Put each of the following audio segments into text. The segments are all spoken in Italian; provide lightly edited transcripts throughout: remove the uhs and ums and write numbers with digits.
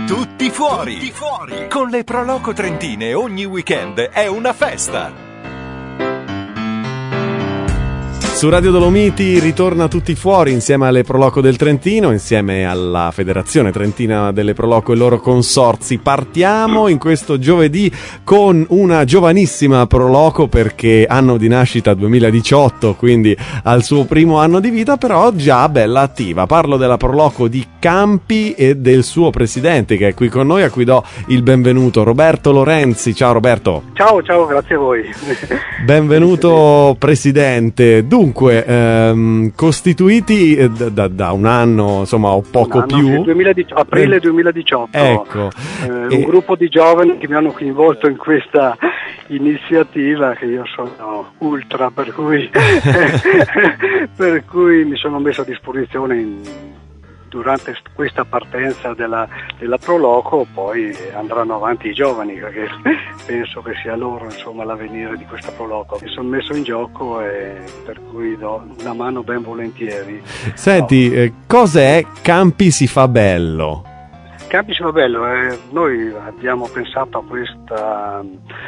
Tutti fuori. Tutti fuori. Con le Pro Loco Trentine ogni weekend è una festa. Su Radio Dolomiti ritorna Tutti fuori insieme alle Pro Loco del Trentino, insieme alla Federazione Trentina delle Pro Loco e loro consorzi. Partiamo in questo giovedì con una giovanissima Pro Loco, perché anno di nascita 2018, quindi al suo primo anno di vita, però già bella attiva. Parlo della Pro Loco di Campi e del suo presidente che è qui con noi, a cui do il benvenuto, Roberto Lorenzi. Ciao Roberto. Ciao, grazie a voi. Benvenuto presidente. Dunque, costituiti da un anno, insomma, o poco più. Aprile 2018. Ecco. Un gruppo di giovani che mi hanno coinvolto in questa iniziativa, che io sono ultra, per cui mi sono messo a disposizione durante questa partenza della Pro Loco. Poi andranno avanti i giovani, perché penso che sia loro, insomma, l'avvenire di questa Pro Loco. Mi sono messo in gioco e per cui do una mano ben volentieri. Senti, cos'è Campi si fa bello? Campi si fa bello, noi abbiamo pensato a questa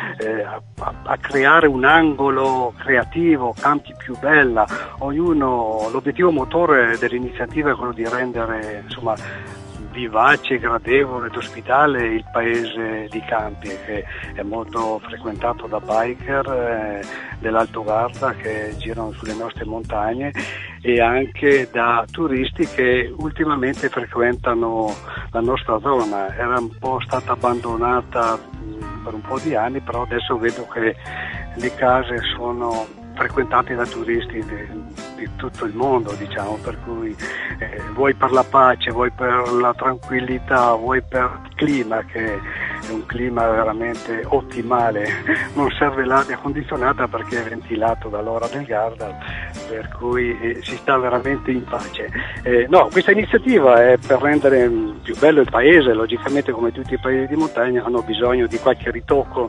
a creare un angolo creativo, Campi più bella. L'obiettivo motore dell'iniziativa è quello di rendere, insomma, vivace, gradevole ed ospitale il paese di Campi, che è molto frequentato da biker dell'Alto Garda che girano sulle nostre montagne, e anche da turisti che ultimamente frequentano la nostra zona. Era un po' stata abbandonata per un po' di anni, però adesso vedo che le case sono frequentate da turisti di tutto il mondo, diciamo, per cui vuoi per la pace, vuoi per la tranquillità, vuoi per il clima, che è un clima veramente ottimale. Non serve l'aria condizionata perché è ventilato dall'ora del Garda, per cui si sta veramente in pace. Questa iniziativa è per rendere più bello il paese. Logicamente, come tutti i paesi di montagna, hanno bisogno di qualche ritocco,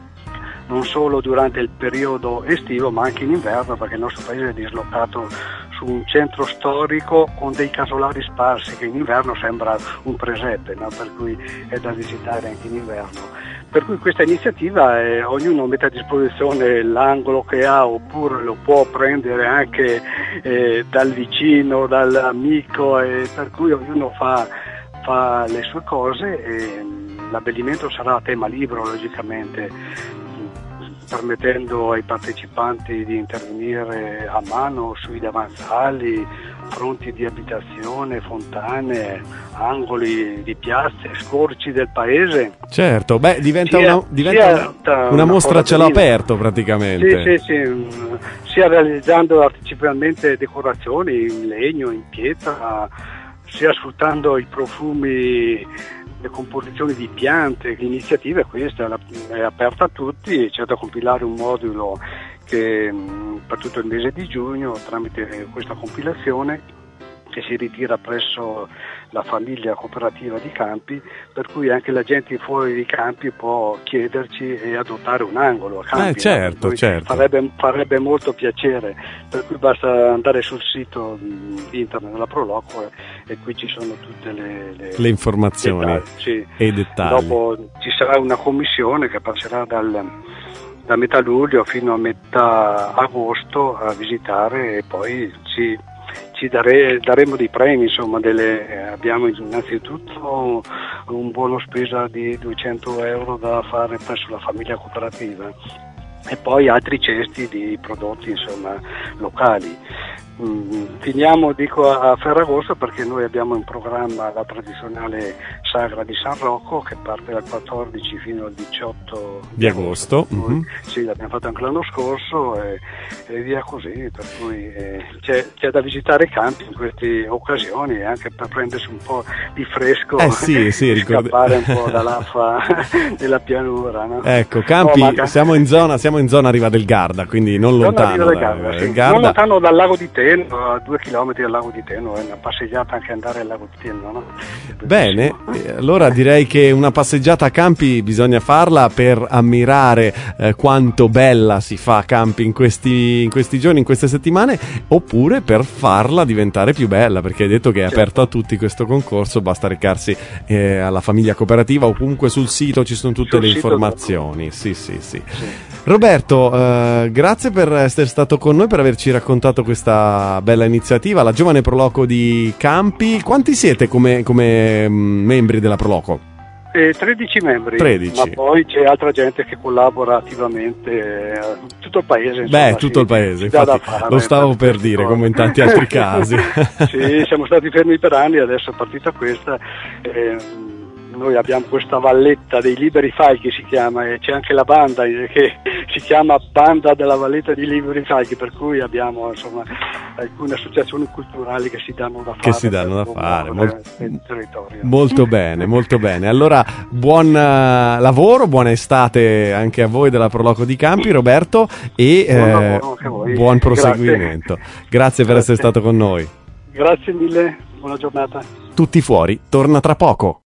non solo durante il periodo estivo ma anche in inverno, perché il nostro paese è dislocato su un centro storico con dei casolari sparsi che in inverno sembra un presepe, no? Per cui è da visitare anche in inverno. Per cui questa iniziativa ognuno mette a disposizione l'angolo che ha, oppure lo può prendere anche dal vicino, dall'amico, e per cui ognuno fa le sue cose, e l'abbellimento sarà a tema libero, logicamente, permettendo ai partecipanti di intervenire a mano sui davanzali, fronti di abitazione, fontane, angoli di piazze, scorci del paese. Certo, diventa una mostra a cielo aperto praticamente. Sì, sia realizzando artificialmente decorazioni in legno, in pietra, sia sfruttando i profumi, le composizioni di piante. L'iniziativa è questa, è aperta a tutti. C'è da compilare un modulo che per tutto il mese di giugno, tramite questa compilazione, che si ritira presso la famiglia cooperativa di Campi, per cui anche la gente fuori di Campi può chiederci e adottare un angolo a Campi. Certo. Farebbe molto piacere, per cui basta andare sul sito internet della Pro Loco e qui ci sono tutte le informazioni e i dettagli. Dopo ci sarà una commissione che passerà da metà luglio fino a metà agosto a visitare, e poi ci daremo dei premi, insomma, abbiamo innanzitutto un buono spesa di 200 euro da fare presso la famiglia cooperativa, e poi altri cesti di prodotti, insomma, locali. Finiamo a Ferragosto, perché noi abbiamo in programma la tradizionale sagra di San Rocco, che parte dal 14 fino al 18 di agosto. Sì, l'abbiamo fatto anche l'anno scorso, e via così, per cui c'è da visitare Campi in queste occasioni, anche per prendersi un po' di fresco, scappare un po' dall'affa della pianura, no? Ecco, Campi, siamo in zona Riva del Garda, quindi non lontano non lontano dal lago di Teva. Teno, a 2 chilometri dal lago di Teno, è una passeggiata anche andare al lago di Teno, no? Bene, allora direi che una passeggiata a campi bisogna farla per ammirare quanto bella si fa a campi in questi giorni, in queste settimane, oppure per farla diventare più bella, perché hai detto che è aperto a tutti questo concorso, basta recarsi alla Famiglia Cooperativa o comunque sul sito ci sono tutte le informazioni. Sì. Roberto, grazie per essere stato con noi, per averci raccontato questa bella iniziativa, la Giovane Proloco di Campi. Quanti siete come membri della Proloco? 13 membri, 13. Ma poi c'è altra gente che collabora attivamente, tutto il paese. Insomma, tutto il paese, infatti lo stavo per dire, come in tanti altri casi. Sì, siamo stati fermi per anni, adesso è partita questa. Noi abbiamo questa valletta dei Liberi Falchi, si chiama, e c'è anche la banda che si chiama Banda della Valletta dei Liberi Falchi, per cui abbiamo insomma alcune associazioni culturali che si danno da fare, nel territorio. Molto bene. Allora buon lavoro, buona estate anche a voi della Proloco di Campi, Roberto, e buon proseguimento. Grazie per essere stato con noi. Grazie mille, buona giornata. Tutti fuori torna tra poco.